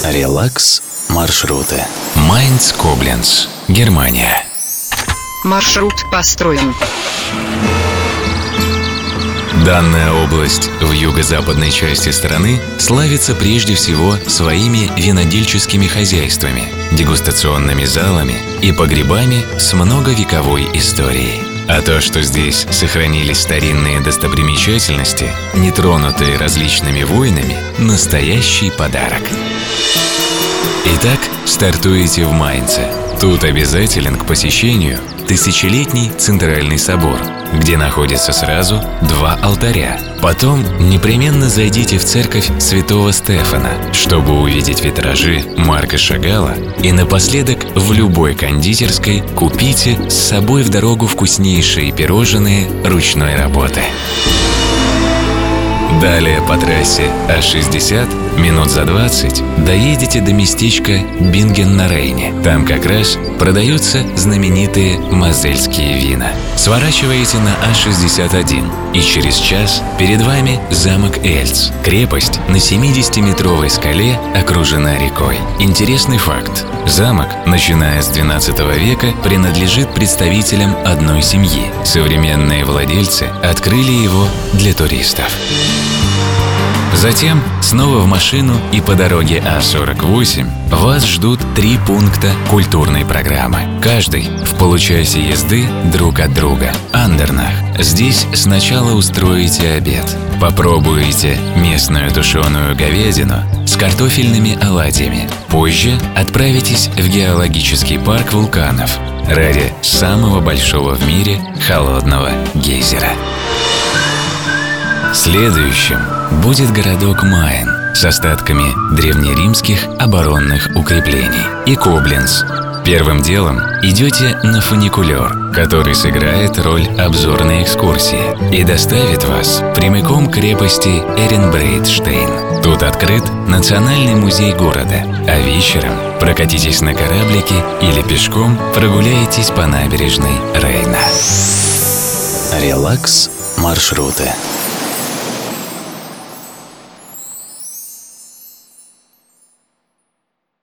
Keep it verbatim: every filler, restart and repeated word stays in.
Релакс маршруты. Майнц-Кобленц, Германия. Маршрут построен. Данная область в юго-западной части страны славится прежде всего своими винодельческими хозяйствами, дегустационными залами и погребами с многовековой историей. А то, что здесь сохранились старинные достопримечательности, нетронутые различными войнами, настоящий подарок. Итак, стартуете в Майнце. Тут обязателен к посещению тысячелетний Центральный собор, где находится сразу два алтаря. Потом непременно зайдите в церковь Святого Стефана, чтобы увидеть витражи Марка Шагала, и напоследок в любой кондитерской купите с собой в дорогу вкуснейшие пирожные ручной работы. Далее по трассе А шестьдесят минут за двадцать доедете до местечка Бинген на Рейне. Там как раз продаются знаменитые мозельские вина. Сворачиваете на А шестьдесят один, и через час перед вами замок Эльц. Крепость на семидесятиметровой скале окружена рекой. Интересный факт. Замок, начиная с двенадцатого века, принадлежит представителям одной семьи. Современные владельцы открыли его для туристов. Затем снова в машину, и по дороге А сорок восемь вас ждут три пункта культурной программы. Каждый в получасе езды друг от друга. Андернах. Здесь сначала устроите обед. Попробуете местную тушеную говядину с картофельными оладьями. Позже отправитесь в геологический парк вулканов ради самого большого в мире холодного гейзера. Следующим будет городок Майен с остатками древнеримских оборонных укреплений и Кобленц. Первым делом идете на фуникулер, который сыграет роль обзорной экскурсии и доставит вас прямиком к крепости Эренбрейдштейн. Тут открыт Национальный музей города, а вечером прокатитесь на кораблике или пешком прогуляетесь по набережной Рейна. Релакс маршруты.